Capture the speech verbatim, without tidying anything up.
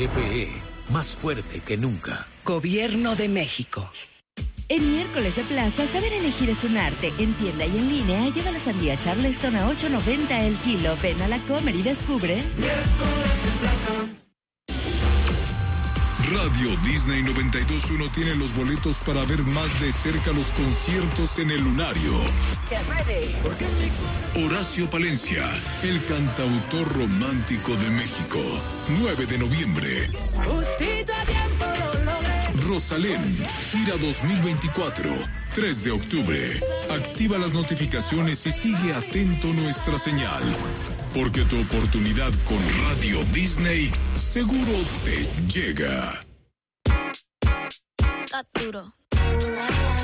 T P E, más fuerte que nunca. Gobierno de México. En miércoles de plaza, saber elegir es un arte. En tienda y en línea, lleva la sandía Charleston a ocho noventa el kilo. Ven a la Comer y descubre. Miércoles de plaza. Radio Disney noventa y dos punto uno tiene los boletos para ver más de cerca los conciertos en el Lunario. Horacio Palencia, el cantautor romántico de México. nueve de noviembre. Justito a tiempo lo logré. Rosalén, gira dos mil veinticuatro. tres de octubre. Activa las notificaciones y sigue atento nuestra señal. Porque tu oportunidad con Radio Disney seguro te llega. Está duro.